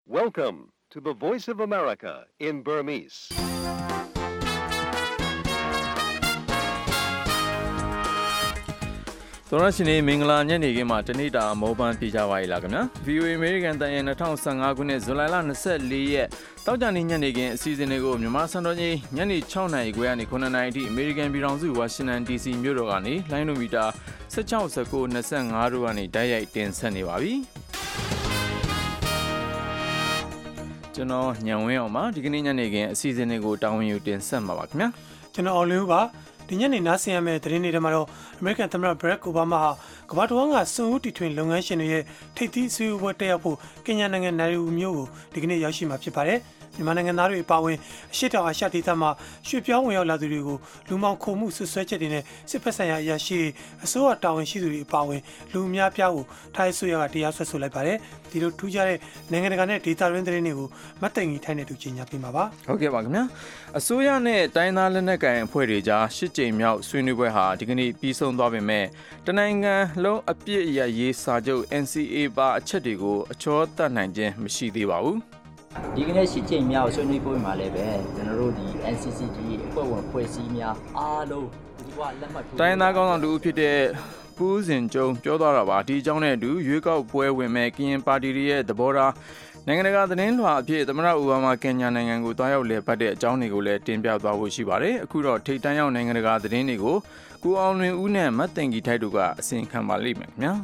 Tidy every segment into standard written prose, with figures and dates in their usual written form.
Welcome to the Voice of America in Burmese. ။သောရရှင်နေမင်္ဂလာညနေခင်းမှာတနေ့တာမောပန်းပြကြပါရလားခင်ဗျာ။ VOA American တန်ရင်2015ခုနှစ်ဇူလိုင်လ24ရက်တောက်ကြနေညနေခင်းအစီအစဉ်တွေကိုမြန်မာစံတော်ချိန်ညနေ6နာရီခွဲကနေ9နာရီအထိ American ပြည်ထောင်စု Washington DC မြို့တော်ကနေလိုင်းနိုမီတာ16 19 25တို့ကနေတိုက်ရိုက်တင်ဆက်နေပါပြီ။ကျွန်တော်ညံဝင်းအောင်ပါဒီကနေ့ညနေခင်းအစီအစဉ်တွေကိုတာဝန်ယူတင်ဆက်မှာပါခင်ဗျာ။ကျွန်တော်အောင်လင်းဦးပါဒီညနေနားဆင်ရမယ့်သတင်းတွေထဲမှာတော့ American သမ္မတ Barack Obama ဟာကမ္ဘာတစ်ဝန်းကစွန့်ဦးတီထွင်လုပ်ငန်းရှင်တွေရဲ့ထိပ်သီးအစည်းအဝေးတက်ရောက်ဖို့ကင်ညာနိုင်ငံနိုင်ရီမြို့ကိုဒီကနေ့ရောက်ရှိမှာဖြစ်ပါတယ်။မြန်မာနိုင်ငံသားတွေအပါအဝင်အရှေ့တောင်အာရှဒေသမှာရွှေ့ပြောင်းဝင်ရောက်လာသူတွေကိုလူမှောင်ခိုမှုဆွဆွဲချက်တွေနဲ့စစ်ဖက်ဆိုင်ရာအရာရှိအစိုးရတာဝန်ရှိသူတွေအပါအဝင်လူအများပြားကိုထိုင်းအစိုးရကတရားစွဲဆိုလိုက်ပါတယ်။ဒီလိုထူးခြားတဲ့နိုင်ငံတကာနဲ့ဒေသတွင်းသတင်းတွေကိုမတ်တိုင်ကြီးထိုင်းတဲ့သူကြီးညာပြမှာပါ။ဟုတ်ကဲ့ပါခင်ဗျာ။အစိုးရနဲ့တိုင်းသားလက်နက်ကိုင်အဖွဲ့တွေကြား၈ကြိမ်မြောက်ဆွေးနွေးပွဲဟာဒီကနေ့ပြီးဆုံးသွားပေမဲ့တနိုင်ငံလုံးအပြစ်ရရေးစာချုပ် NCA ပါအချက်တွေကိုအချောတတ်နိုင်ခြင်းမရှိသေးပါဘူး။ဒီကနေ့ရှိချိန်မြောက်ဆွေးနွေးပွဲမှာလည်းပဲကျွန်တော်တို့ဒီ NCCT အဖွဲ့ဝင်ဖွဲ့စည်းများအားလုံးဒီကလက်မှတ်ထိုးတိုင်းသားကောင်းဆောင်တူဖြစ်တဲ့ပူးစင်ကျုံပြောသွားတာပါဒီအကြောင်းနဲ့အတူရွေးကောက်ပွဲဝင်မဲ့ကရင်ပါတီရဲ့သဘောထားနိုင်ငံတကာသတင်းလွှာအဖြစ်သမ္မတအိုဘားမားကင်ညာနိုင်ငံကိုတွားရောက်လည်ပတ်တဲ့အကြောင်းတွေကိုလည်းတင်ပြသွားဖို့ရှိပါတယ်အခုတော့ထိပ်တန်းရောက်နိုင်ငံတကာသတင်းတွေကိုကိုအောင်လွင်ဦးနဲ့မတ်တင်ကြီးထိုက်တို့ကအစီအခံပါလိမ့်မယ်ခင်ဗျာ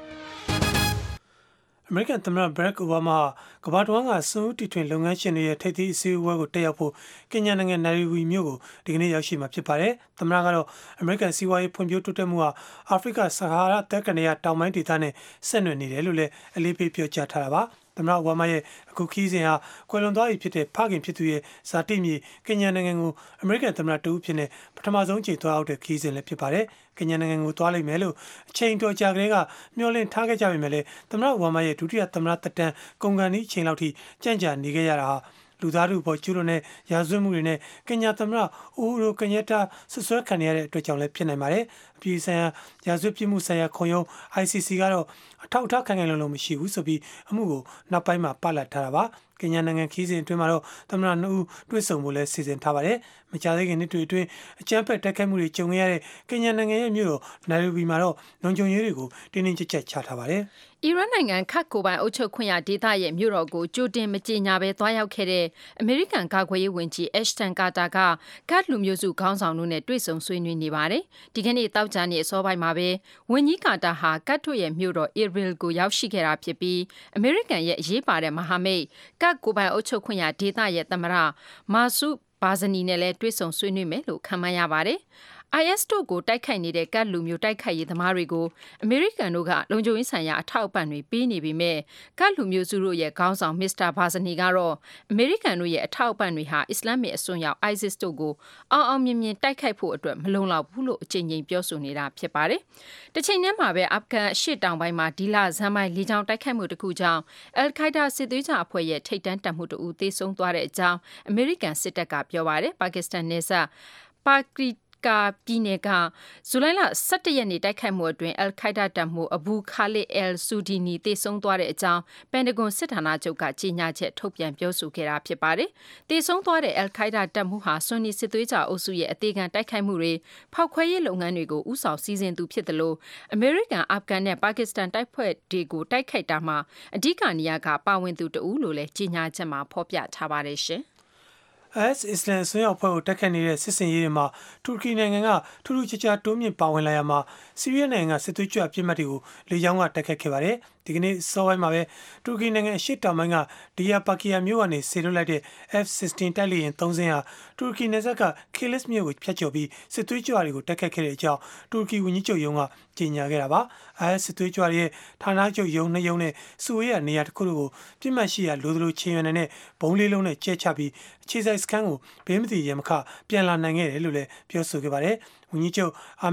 အမေရိကန်သမ္မတ Barack Obama ကမ္ဘာတစ်ဝန်းကစွန့်ဦးတီထွင်လုပ်ငန်းရှင်တွေရဲ့ထိပ်သီးအစည်းအဝေးကိုတက်ရောက်ဖို့ကင်ညာနိုင်ငံနိုင်ရီမြို့ကိုဒီကနေ့ရောက်ရှိမှာဖြစ်ပါတယ်။သမ္မတကတော့အမေရိကန်စီးပွားရေးဖွံ့ဖြိုးတိုးတက်မှုဟာအာဖရိကဆဟာရသက်ကနေရတောင်ပိုင်းဒေသနဲ့ဆက်နွယ်နေတယ်လို့လည်းအလေးပေးပြောကြားထားတာပါ။သမ္မတအိုဘားမားရဲ့အခုခီးစဉ်ဟာကွယ်လွန်သွားပြီဖြစ်တဲ့ဖခင်ဖြစ်သူရဲ့ဇာတိမြေကင်ညာနိုင်ငံကိုအမေရိကန်သမ္မတတဦးဖြစ်နေပထမဆုံးချိန်သွားရောက်တဲ့ခီးစဉ်လည်းဖြစ်ပါတယ်။ကင်ညာနိုင်ငံကိုသွားလိမ့်မယ်လို့အချိန်တော်ကြာကလေးကမျှော်လင့်ထားခဲ့ကြပေမဲ့လည်းသမ္မတအိုဘားမားရဲ့ဒုတိယသမ္မတသက်တမ်းကုန်ကန်ဒီအချိန်လောက်ထိကြန့်ကြာနေခဲ့ရတာဟာလူသားတို့ပေါ်ကျူးလွန်တဲ့ရာဇဝတ်မှုတွေနဲ့ကင်ညာသမ္မတအိုဟိုကင်ယက်တာဆွဆွဲခံရတဲ့အတွက်ကြောင့်လည်းဖြစ်နိုင်ပါတယ်။အပြည်ဆိုင်ရာရာဇဝတ်ပြစ်မှုဆိုင်ရာခုံရုံး ICC ကတော့အထောက်အထားခိုင်ခိုင်လုံလုံမရှိဘူးဆိုပြီးအမှုကိုနောက်ပိုင်းမှာပလတ်ထားတာပါ။ကင်ညာနိုင်ငံခီးစဉ်အတွင်းမှာတော့သမ္မတ2ဦးတွေ့ဆုံဖို့လည်းစီစဉ်ထားပါတယ်။မကြာသေးခင်နှစ်တွေအတွင်းအကြမ်းဖက်တိုက်ခိုက်မှုတွေကြုံခဲ့ရတဲ့ကင်ညာနိုင်ငံရဲ့မြို့တော်နိုင်ရီမှာတော့လုံခြုံရေးတွေကိုတင်းတင်းကြပ်ကြပ်ချထားပါတယ်။အီရန်နိုင်ငံခတ်ကိုပိုင်အုပ်ချုပ်ခွင့်ရဒေသရဲ့မြို့တော်ကိုကြိုတင်မကြေညာဘဲသွားရောက်ခဲ့တဲ့အမေရိကန်ကာကွယ်ရေးဝန်ကြီးအက်ရှ်တန်ကာတာကကတ်လူမျိုးစုခေါင်းဆောင်တို့နဲ့တွေ့ဆုံဆွေးနွေးနေပါတယ်။ဒီကနေ့တောက်ကြနေအစောပိုင်းမှာပဲဝန်ကြီးကာတာဟာကတ်တို့ရဲ့မြို့တော်အီရစ်ကိုရောက်ရှိခဲ့တာဖြစ်ပြီးအမေရိကန်ရဲ့အရေးပါတဲ့မဟာမိတ်ကတ်ကိုပိုင်အုပ်ချုပ်ခွင့်ရဒေသရဲ့သမ္မတမာဆုဘာဇနီနဲ့လည်းတွေ့ဆုံဆွေးနွေးမယ်လို့ခန့်မှန်းရပါတယ်။ IS တို့ကိုတိုက်ခိုက်နေတဲ့ကတ်လူမျိုးတိုက်ခိုက်ရေးသမားတွေကိုအမေရိကန်တို့ကလုံခြုံရေးဆိုင်ရာအထောက်အပံ့တွေပေးနေပေမဲ့ကတ်လူမျိုးစုတို့ရဲ့ခေါင်းဆောင်မစ္စတာဘာဇနီကတော့အမေရိကန်တို့ရဲ့အထောက်အပံ့တွေဟာအစ္စလာမစ်အစွန်းရောက် ISIS တို့ကိုအောင်မြင်မြင်တိုက်ခိုက်ဖို့အတွက်မလုံလောက်ဘူးလို့အကြိမ်ကြိမ်ပြောဆိုနေတာဖြစ်ပါတယ်။တစ်ချိန်တည်းမှာပဲအာဖဂန်အရှေ့တောင်ပိုင်းမှာဒီလဇန်ပိုင်းလေကြောင်းတိုက်ခိုက်မှုတစ်ခုကြောင့်အယ်ခိုက်ဒါစစ်သွေးကြအဖွဲ့ရဲ့ထိပ်တန်းတပ်မှုတဦးသေဆုံးသွားတဲ့အကြောင်းအမေရိကန်စစ်တပ်ကပြောပါတယ်။ပါကစ္စတန်နယ်စပ်ပါကရီပြည်နယ်ကဇူလိုင်လ17ရက်နေ့တိုက်ခိုက်မှုအတွင်းအယ်ခိုက်ဒါတပ်မှူးအဘူခါလစ်အယ်ဆူဒီနီသေဆုံးသွားတဲ့အကြောင်းပန်တဂွန်စစ်ဌာနချုပ်ကကြေညာချက်ထုတ်ပြန်ပြောဆိုခဲ့တာဖြစ်ပါတယ်။သေဆုံးသွားတဲ့အယ်ခိုက်ဒါတပ်မှူးဟာဆွန်နီစစ်သွေးကြအုပ်စုရဲ့အသေးခံတိုက်ခိုက်မှုတွေဖောက်ခွဲရေးလုပ်ငန်းတွေကိုဦးဆောင်စီစဉ်သူဖြစ်တယ်လို့အမေရိကန်အာဖဂန်နဲ့ပါကစ္စတန်တိုက်ဖွဲ့တွေကိုတိုက်ခိုက်တာမှာအဓိကနေရာကပါဝင်သူတဦးလို့လည်းကြေညာချက်မှာဖော်ပြထားပါတယ်ရှင်။ IS အစ္စလမ်ဆွေးနွေးအဖွဲ့ကိုတက်ခတ်နေတဲ့စစ်စင်ရေးတွေမှာတူရကီနိုင်ငံကထူးထူးခြားခြားတိုးမြင့်ပါဝင်လာရမှာဆီးရီးယားနိုင်ငံကစစ်သွေးကြွအပြစ်မှတ်တွေကိုလေကြောင်းကတက်ခတ်ခဲ့ပါတယ်။ဒီကနေ့စောပိုင်းမှာပဲတူရကီနိုင်ငံအရှေ့တောင်ပိုင်းကဒီယာပါကီယာမြို့ကနေဆေလွတ်လိုက်တဲ့ F-16 တိုက်လေယာဉ်3စင်းဟာတူရကီနယ်စပ်ကခေလစ်မြို့ကိုဖျက်ချော်ပြီးစစ်သွေးကြွတွေကိုတက်ခတ်ခဲ့တဲ့အကြောင်းတူရကီဝန်ကြီးချုပ်ရုံးကကြေညာခဲ့တာပါ။ IS စစ်သွေးကြွတွေရဲ့ဌာနချုပ်ရုံး2ရုံးနဲ့စုဝေးရနေရာတစ်ခုတို့ကိုပြစ်မှတ်ရှိရာလိုသလိုချင်းရွံနေတဲ့ဘုံလေးလုံးနဲ့ကျဲချပြီးအခြေစိုက်စခန်းကိုဘေးမတိရမခပြန်လာနိုင်ခဲ့တယ်လို့လည်းပြောဆိုခဲ့ပါတယ်။ဝန်ကြီးချုပ်အာမက်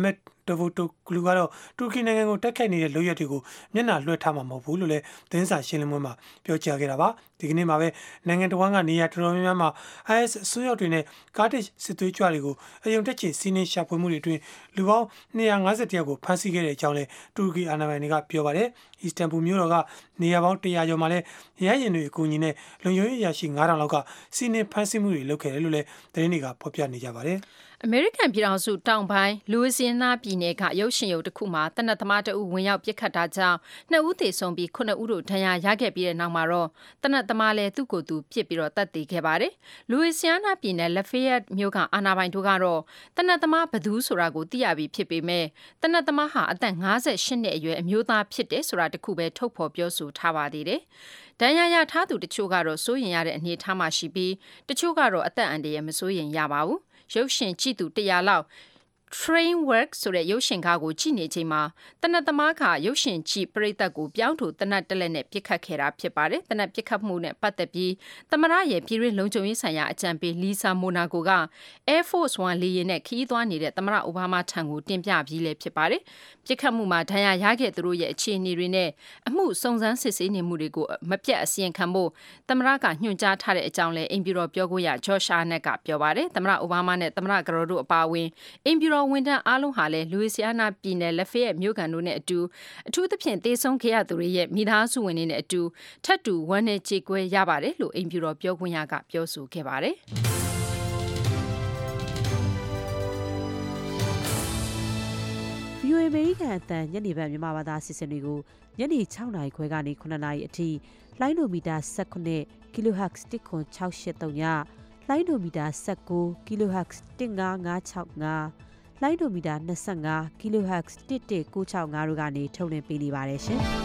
ဒဗိုတိုဂလူကတော့တူရကီနိုင်ငံကိုတိုက်ခိုက်နေတဲ့လုပ်ရက်တွေကိုမျက်နှာလွှဲထားမှာမဟုတ်ဘူးလို့လည်းသတင်းစာရှင်းလင်းပွဲမှာပြောကြားခဲ့တာပါဒီကနေ့မှာပဲနိုင်ငံတော်ဝန်ကနေရာတော်တော်များများမှာ IS အစွန်းရောက်တွေနဲ့ကားတစ်စစ်သွေးကြွတွေကိုအယုံတက်ချီစီးနှင်းရှာဖွေမှုတွေအတွင်းလူပေါင်း250ယောက်ကိုဖမ်းဆီးခဲ့တဲ့အကြောင်းလည်းတူရကီအာဏာပိုင်တွေကပြောပါတယ်အီစတန်ဘူမြို့တော်ကနေရာပေါင်း100ကျော်မှာလည်းရဟရင်တွေအကူအညီနဲ့လုံခြုံရေးအရာရှိ9000လောက်ကစီးနှင်းဖမ်းဆီးမှုတွေလုပ်ခဲ့တယ်လို့လည်းသတင်းတွေကဖော်ပြနေကြပါတယ်အမေရိကန်ပြည်ထောင်စုတောင်ပိုင်းလူဝီစီယာနာပြည်နယ်ကရုပ်ရှင်ရုံတစ်ခုမှာတနက်သမားတအုပ်ဝင်ရောက်ပစ်ခတ်တာကြောင့်2ဦးသေဆုံးပြီး9ဦးတို့ဒဏ်ရာရခဲ့ပြီးတဲ့နောက်မှာတော့တနက်သမားလည်းသူ့ကိုယ်သူပစ်ပြီးတော့တတ်သိခဲ့ပါတယ်။လူဝီစီယာနာပြည်နယ်လက်ဖေးယက်မြို့ကအာဏာပိုင်တို့ကတော့တနက်သမားဘသူဆိုတာကိုသိရပြီးဖြစ်ပေမဲ့တနက်သမားဟာအသက်58နှစ်အရွယ်အမျိုးသားဖြစ်တယ်ဆိုတာတခုပဲထုတ်ဖော်ပြောဆိုထားပါသေးတယ်။ဒဏ်ရာရထားသူတချို့ကတော့စိုးရင်ရတဲ့အနေအထားမှာရှိပြီးတချို့ကတော့အသက်အန္တရာယ်မစိုးရင်ရပါဘူး။ရုပ်ရှင်ကြည့်သူ100လောက် Train Work ဆိုတဲ့ရုပ်ရှင်ကားကိုကြည့်နေချိန်မှာတနက်သမားကရုပ်ရှင်ကြည့်ပရိသတ်ကိုပြောင်းထိုတနက်တက်လက်နဲ့ပြစ်ခတ်ခဲ့တာဖြစ်ပါတယ်။တနက်ပြစ်ခတ်မှုနဲ့ပတ်သက်ပြီးသမရရဲ့ပြည်တွင်းလုံခြုံရေးဆိုင်ရာအကြံပေးလီဆာမိုနာကိုက Air Force One လေယာဉ်နဲ့ခရီးသွားနေတဲ့သမရအိုဘားမားထံကိုတင်ပြပြီးလည်းဖြစ်ပါတယ်။ပြစ်ခတ်မှုမှာဒဏ်ရာရခဲ့သူတို့ရဲ့အခြေအနေတွေနဲ့အမှုစုံစမ်းစစ်ဆေးနေမှုတွေကိုမပြတ်အစီရင်ခံဖို့သမရကညွှန်ကြားထားတဲ့အကြောင်းလည်းအိမ်ပြည်တော်ပြောခွင့်ရဂျော့ရှာနက်ကပြောပါတယ်။သမရအိုဘားမားနဲ့သမရကရော်တို့အပါအဝင်အိမ်ပြည်တော်ဝန်ထမ်းအားလုံးဟာလည်းလူဝီစီယာနာပြည်နယ်လက်ဖေးရဲ့မြို့ကန်တို့နဲ့အထူးသဖြင့်သေဆုံးခဲ့ရသူတွေရဲ့မိသားစုဝင်တွေနဲ့အတူထပ်တူဝမ်းနဲ့ကြေကွဲရပါတယ်လို့အိမ်ပြည်တော်ပြောခွင့်ရကပြောဆိုခဲ့ပါတယ်။ VOA အမေရိကန်အသံညနေပိုင်းမြန်မာဘာသာအစီအစဉ်တွေကိုညနေ6နာရီခွဲကနေ9နာရီအထိလိုင်းဒိုမီတာ19 kHz 10683ညလိုင်းဒိုမီတာ19 kHz 15565လိုင်းဒိုမီတာ25 kHz 11965တို့ကနေထုတ်လွှင့်ပေးနေပါတယ်ရှင်။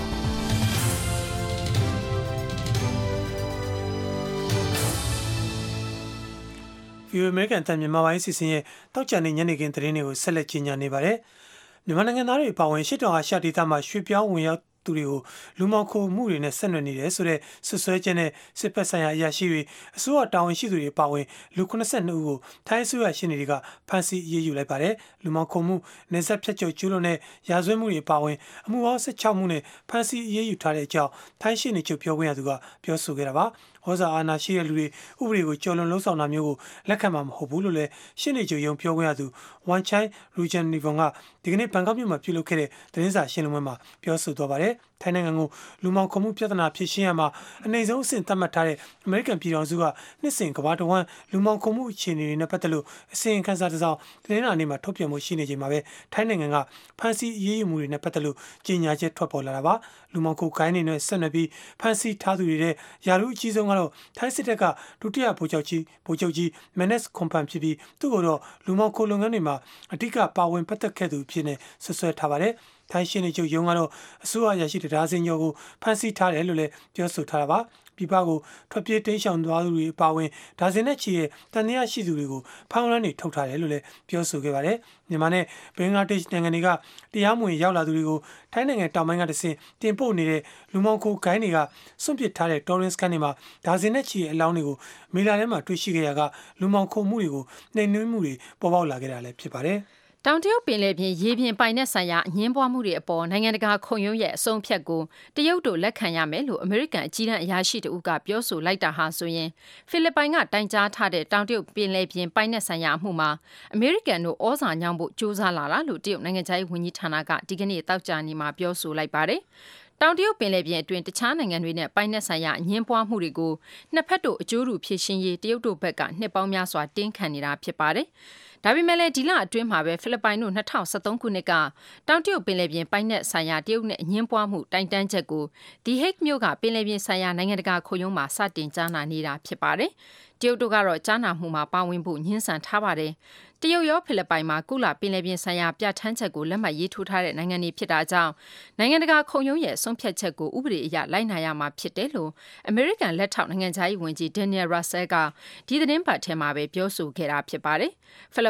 VOA အမေရိကန်အသံမြန်မာပိုင်းအစီအစဉ်ရဲ့တောက်ချန်နေညနေခင်းသတင်းတွေကိုဆက်လက်ကြီးညာနေပါတယ်။မြန်မာနိုင်ငံသားတွေအပါအဝင်ရှစ်တောင်အာရှဒေသမှာရွှေ့ပြောင်းဝင်ရောက်သူတွေကိုလူမောင်ခိုမှုတွေနဲ့ဆက်နွယ်နေတယ်ဆိုတဲ့ဆွဆွဲချက်နဲ့စစ်ဖက်ဆိုင်ရာအရာရှိတွေအစိုးရတာဝန်ရှိသူတွေအပါအဝင်လူ82ဦးကိုထိုင်းအစိုးရရှင်းတွေကဖမ်းဆီးအရေးယူလိုက်ပါတယ်လူမောင်ခိုမှုနေဆက်ဖြတ်ကျော်ကျူးလွန်တဲ့ရာဇဝတ်မှုတွေအပါအဝင်အမှုပေါင်း16မှုနဲ့ဖမ်းဆီးအရေးယူထားတဲ့အကြောင်းထိုင်းရှင်းနေချုပ်ပြောခွင့်ရသူကပြောဆိုခဲ့တာပါဩဇာအာဏာရှိတဲ့လူတွေဥပဒေကိုကျော်လွန်လှုံ့ဆော်တာမျိုးကိုလက်ခံမှာမဟုတ်ဘူးလို့လည်းရှင်းနေချုပ်ရုံပြောခွင့်ရသူဝန်ချိုင်းရူဂျန်နီဗွန်ကဒီကနေ့ဘန်ကောက်မြို့မှာပြုလုပ်ခဲ့တဲ့သတင်းစာရှင်းလင်းပွဲမှာပြောဆိုသွားပါတယ်ထိုင်းနိုင်ငံကိုလူမောင်ခုံမှုပြဿနာဖြစ်ရှင်းရမှာအနေဆုံးအဆင့်သတ်မှတ်ထားတဲ့အမေရိကန်ပြည်ထောင်စုကနှစ်စဉ်ကမ္ဘာတစ်ဝန်းလူမောင်ခုံမှုအခြေအနေတွေနဲ့ပတ်သက်လို့အစီရင်ခံစာတစ်စောင်သတင်းစာနေ့မှာထုတ်ပြန်မှုရှိနေချိန်မှာပဲထိုင်းနိုင်ငံကဖမ်းဆီးအရေးယူမှုတွေနဲ့ပတ်သက်လို့ကြေညာချက်ထွက်ပေါ်လာတာပါလူမောင်ခုံကိုင်းနေနဲ့ဆက်နွယ်ပြီးဖမ်းဆီးထားသူတွေတဲ့ယာရုအကြီးဆုံးကတော့ထိုင်းစစ်တပ်ကဒုတိယဗိုလ်ချုပ်ကြီးမန်နက်စ်ခွန်ပန်ဖြစ်ပြီးသူ့ကိုတော့လူမောင်ခိုလုပ်ငန်းတွေမှာအဓိကပါဝင်ပတ်သက်ခဲ့သူဖြစ်နေဆွဆွဲထားပါတယ်ထိုင်းရှင်းနေချုပ်ရုံးကတော့အစိုးရရရှိတရားစင်ကျော်ကိုဖမ်းဆီးထားတယ်လို့လည်းပြောဆိုထားတာပါပြည်ပကိုထွက်ပြေးတိမ်းရှောင်သွားသူတွေအပါအဝင်ဒါဇင်နဲ့ချီတဲ့တန်တရားရှိသူတွေကိုဖောင်းလန်းတွေထုတ်ထားတယ်လို့လည်းပြောဆိုခဲ့ပါတယ်မြန်မာနဲ့ဘင်္ဂလားဒေ့ရှ်နိုင်ငံတွေကတရားမဝင်ရောက်လာသူတွေကိုထိုင်းနိုင်ငံတောင်ပိုင်းကတဆင့်တင်ပို့နေတဲ့လူမောင်ခိုဂိုင်းတွေကစွန့်ပစ်ထားတဲ့ Torrens ကန်တွေမှာဒါဇင်နဲ့ချီတဲ့အလောင်းတွေကိုမေလာထဲမှာတွေ့ရှိခဲ့ရကလူမောင်ခိုမှုတွေကိုနှိမ်နင်းမှုတွေပေါ်ပေါက်လာခဲ့တာလည်းဖြစ်ပါတယ်တောင်တရုတ်ပင်လယ်ပြင်ရေပြင်ပိုင်နက်ဆိုင်ရာအငင်းပွားမှုတွေအပေါ်နိုင်ငံတကာခုံရုံးရဲ့အဆုံးဖြတ်ကိုတရုတ်တို့လက်ခံရမယ်လို့အမေရိကန်အကြီးတန်းအရာရှိတဦးကပြောဆိုလိုက်တာဟာဆိုရင်ဖိလစ်ပိုင်ကတိုင်ကြားထားတဲ့တောင်တရုတ်ပင်လယ်ပြင်ပိုင်နက်ဆိုင်ရာအမှုမှာအမေရိကန်တို့ဩဇာညောင်းဖို့ကြိုးစားလာတာလို့တရုတ်နိုင်ငံခြားရေးဝန်ကြီးဌာနကဒီကနေ့တောက်ကြနေမှာပြောဆိုလိုက်ပါတယ်တောင်တရုတ်ပင်လယ်ပြင်အတွင်းတခြားနိုင်ငံတွေနဲ့ပိုင်နက်ဆိုင်ရာအငင်းပွားမှုတွေကိုနှစ်ဖက်တို့အကျိုးတူဖြည့်ရှင်းရေးတရုတ်တို့ဘက်ကနှစ်ပေါင်းများစွာတင်းခံနေတာဖြစ်ပါတယ်ဒါပေမဲ့လည်းဒီလအတွင်းမှာပဲဖိလစ်ပိုင်တို့2013ခုနှစ်ကတောင်တရုတ်ပင်လယ်ပြင်ပိုင်နက်ဆိုင်ရာတရုတ်နဲ့အငင်းပွားမှုတိုင်တန်းချက်ကိုဒီဟိတ်မြို့ကပင်လယ်ပြင်ဆိုင်ရာနိုင်ငံတကာခုံရုံးမှာစတင်ကြားနာနေတာဖြစ်ပါတယ်တရုတ်တို့ကတော့ကြားနာမှုမှာပါဝင်ဖို့ညှင်းဆန်ထားပါတယ်တရုတ်ရောဖိလစ်ပိုင်မှာကုလပင်လယ်ပြင်ဆိုင်ရာပြဋ္ဌာန်းချက်ကိုလက်မှတ်ရေးထိုးထားတဲ့နိုင်ငံတွေဖြစ်တာကြောင့်နိုင်ငံတကာခုံရုံးရဲ့ဆုံးဖြတ်ချက်ကိုဥပဒေအရလိုက်နာရမှာဖြစ်တယ်လို့အမေရိကန်လက်ထောက်နိုင်ငံခြားရေးဝန်ကြီးဒန်နီယယ် ရာဆဲလ်ကဒီသတင်းပတ်ထဲမှာပဲပြောဆိုခဲ့တာဖြစ်ပါတယ်ဖိလစ်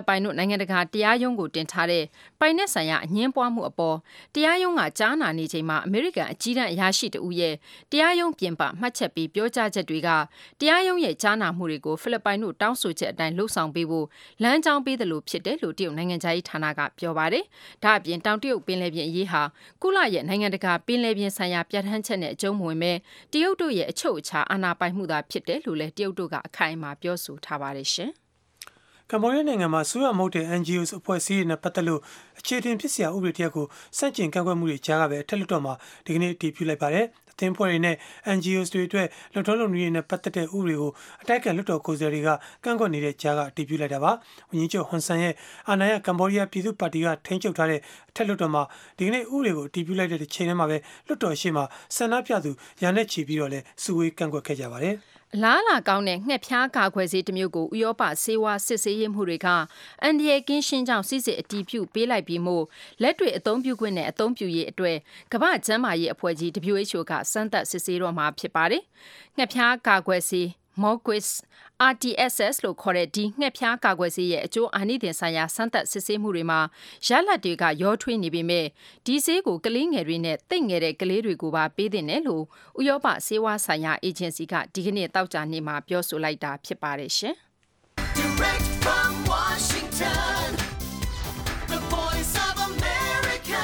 ပ်ပိုင်တို့နိုင်ငံတကာတရားရုံးကိုတင်ထားတဲ့ပိုင်နက်ဆိုင်ရာအငြင်းပွားမှုအပေါ်တရားရုံးကကြားနာနေချိန်မှာအမေရိကန်အကြီးတန်းအရာရှိတဦးရဲ့တရားရုံးပြင်ပမှတ်ချက်ပြီးပြောကြားချက်တွေကတရားရုံးရဲ့ကြားနာမှုတွေကိုဖိလစ်ပိုင်တို့တောင်းဆိုချက်အတိုင်းလှုပ်ဆောင်ပေးဖို့လမ်းကြောင်းပေးသလိုဖြစ်တယ်လို့တရုတ်နိုင်ငံသားရေးဌာနကပြောပါတယ်။ဒါ့အပြင်တောင်တရုတ်ပင်လယ်ပြင်အရေးဟာကုလရဲ့နိုင်ငံတကာပင်လယ်ပြင်ဆိုင်ရာပြဋ္ဌာန်းချက်နဲ့အကျုံးမဝင်ပဲတရုတ်တို့ရဲ့အချုပ်အခြာအာဏာပိုင်မှုသာဖြစ်တယ်လို့လည်းတရုတ်တို့ကအခိုင်အမာပြောဆိုထားပါတယ်ရှင်ကမ္ဘောဒီးယားနိုင်ငံမှာဆိုရမဟုတ်တဲ့ NGOs အဖွဲ့အစည်းတွေနဲ့ပတ်သက်လို့အခြေတင်ဖြစ်စရာဥပဒေတရက်ကိုစန့်ကျင်ကန့်ကွက်မှုတွေကြားကပဲအထက်လွှတ်တော်မှာဒီကနေ့တည်ပြုလိုက်ပါတယ်။အသင်းဖွဲ့တွေနဲ့ NGOs တွေအတွက်လွှတ်တော်လုံတွေနဲ့ပတ်သက်တဲ့ဥပဒေကိုအတိုက်အခံလွှတ်တော်ကိုယ်စားလှယ်တွေကကန့်ကွက်နေတဲ့ကြားကတည်ပြုလိုက်တာပါ။ဝန်ကြီးချုပ်ဟွန်ဆန်ရဲ့အာဏာရကမ္ဘောဒီးယားပြည်သူ့ပါတီကထိန်းချုပ်ထားတဲ့အထက်လွှတ်တော်မှာဒီကနေ့ဥပဒေကိုတည်ပြုလိုက်တဲ့ချိန်ထဲမှာပဲလွှတ်တော်ရှိမှဆန္ဒပြသူရာနဲ့ချီပြီးတော့လည်းစုဝေးကန့်ကွက်ခဲ့ကြပါတယ်။လားလာကောင်းတဲ့ငှက်ဖျားကာခွဲဆေးတစ်မျိုးကိုဥရောပဆေးဝါးစစ်ဆေးရေးမှုတွေကအန်ဒီယေကင်းရှင်းကြောင့်စစ်စစ်အတီးပြုပေးလိုက်ပြီးမို့လက်တွေအသုံးပြုခွင့်နဲ့အသုံးပြုရေးအတွက်ကမ္ဘာ့ကျန်းမာရေးအဖွဲ့ကြီး WHO ကစမ်းသပ်စစ်ဆေးတော့မှာဖြစ်ပါတယ်။ငှက်ဖျားကာခွဲဆေး Mogwis RTSS လို့ခေါ်တဲ့ဒီငှက်ဖျားကာကွယ်ဆေးရဲ့အကျိုးအာနိသင်ဆိုင်ရာစမ်းသပ်စစ်ဆေးမှုတွေမှာရလဒ်တွေကရောထွေးနေပေမဲ့ဒီဆေးကိုကလေးငယ်တွေနဲ့သိပ်ငယ်တဲ့ကလေးတွေကိုပါပေးသင့်တယ်လို့ဥရောပဆေးဝါးဆိုင်ရာအေဂျင်စီကဒီကနေ့တောက်ကြနေ့မှာပြောဆိုလိုက်တာဖြစ်ပါတယ်ရှင်။ Direct from Washington, the voice of America,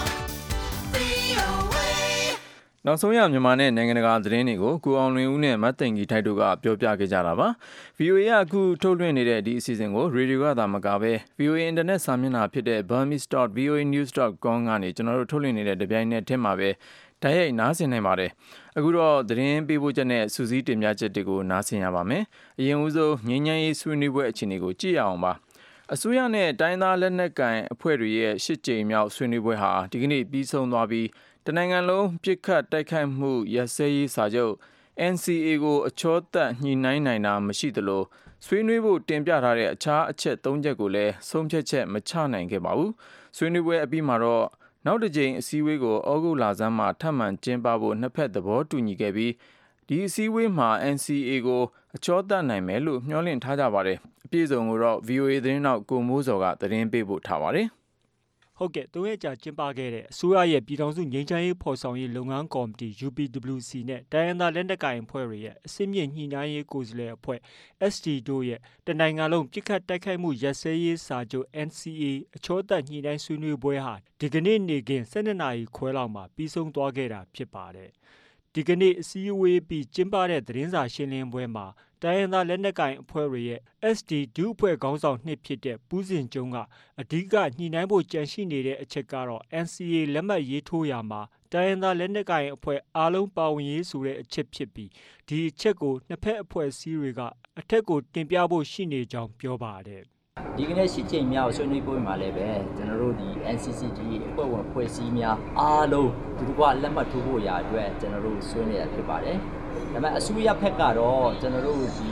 VOA နောက်ဆုံးရမြန်မာနဲ့နိုင်ငံတကာသတင်းတွေကိုကိုအောင်လွင်ဦးနဲ့မတ်သိန်ကြီးထိုက်တို့ကပြောပြခဲ့ကြတာပါ VOA ကအခုထုတ်လွှင့်နေတဲ့ဒီအစီအစဉ်ကိုရေဒီယိုကသာမကပဲ VOA အင်တာနက်စာမျက်နှာဖြစ်တဲ့ burmese.voanews.com ကနေကျွန်တော်တို့ထုတ်လွှင့်နေတဲ့တပြိုင်နက်တည်းမှာပဲတိုက်ရိုက်နားဆင်နိုင်ပါတယ်အခုတော့သတင်းပေးပို့ချက်နဲ့စူးစီးတင်ပြချက်တွေကိုနားဆင်ရပါမယ်အရင်ဦးဆုံးငြိမ်းချမ်းရေးဆွေးနွေးပွဲအခြေအနေကိုကြည့်ရအောင်ပါအစိုးရနဲ့တိုင်းသားလက်နက်ကိုင်အဖွဲ့တွေရဲ့၈ကြိမ်မြောက်ဆွေးနွေးပွဲဟာဒီကနေ့ပြီးဆုံးသွားပြီးတနိုင်ငံလုံးပြစ်ခတ်တိုက်ခိုက်မှုရပ်စဲရေးစာချုပ် NCA ကိုအချောသတ်ညှိနှိုင်းနိုင်တာမရှိသလိုဆွေးနွေးဖို့တင်ပြထားတဲ့အခြားအချက်၃ချက်ကိုလည်းဆုံးဖြတ်ချက်မချနိုင်ခဲ့ပါဘူးဆွေးနွေးပွဲအပြီးမှာတော့နောက်တစ်ကြိမ်အစည်းအဝေးကိုဩဂုတ်လဆန်းမှာထပ်မံကျင်းပဖို့နှစ်ဖက်သဘောတူညီခဲ့ပြီးဒီအစည်းအဝေးမှာ NCA ကိုအချောသတ်နိုင်မယ်လို့မျှော်လင့်ထားကြပါတယ်အပြည့်စုံကိုတော့ VOA သတင်းနောက်ကိုမိုးစော်ကသတင်းပေးပို့ထားပါတယ်ဟုတ်ကဲ့၃ရက်ကြာကျင်းပခဲ့တဲ့အစိုးရရဲ့ပြည်ထောင်စုငြိမ်းချမ်းရေးဖော်ဆောင်ရေးလုပ်ငန်းကော်မတီ UPWC နဲ့တိုင်းရင်းသားလက်နက်ကိုင်အဖွဲ့တွေရဲ့အစည်းအမြင့်ညှိနှိုင်းရေးကိုယ်စားလှယ်အဖွဲ့ ST တို့ရဲ့တနိုင်ငံလုံးပြစ်ခတ်တိုက်ခိုက်မှုရပ်စဲရေးစာချုပ် NCA အချောသတ်ညှိနှိုင်းဆွေးနွေးပွဲဟာဒီကနေ့နေ့ခင်း12နာရီခွဲလောက်မှာပြီးဆုံးသွားခဲ့တာဖြစ်ပါတယ်ဒီကနေ့အစည်းအဝေးပြီးကျင်းပတဲ့သတင်းစာရှင်းလင်းပွဲမှာတိုင်းရင်းသားလက်နက်ကိုင်အဖွဲ့တွေရဲ့ SD ဒုအဖွဲ့ခေါင်းဆောင်နှစ်ဖြစ်တဲ့ပူးစင်ကျုံကအဓိကညှိနှိုင်းဖို့ကြံရှိနေတဲ့အချက်ကတော့ NCA လက်မှတ်ရေးထိုးရာမှာတိုင်းရင်းသားလက်နက်ကိုင်အဖွဲ့အားလုံးပါဝင်ရေးဆိုတဲ့အချက်ဖြစ်ပြီးဒီအချက်ကိုနှစ်ဖက်အဖွဲ့အစည်းတွေကအထက်ကိုတင်ပြဖို့ရှိနေကြောင်းပြောပါတယ်ဒီကနေ့၈ကြိမ်မြောက်ဆွေးနွေးပွဲမှာလည်းပဲကျွန်တော်တို့ဒီ NCCG အဖွဲ့ဝင်ဖွဲ့စည်းများအားလုံးဒီကလက်မှတ်ထိုးဖို့ရာအတွက်ကျွန်တော်တို့ဆွေးနွေးရဖြစ်ပါတယ်။ဒါပေမဲ့အစိုးရဘက်ကတော့ကျွန်တော်တို့ဒီ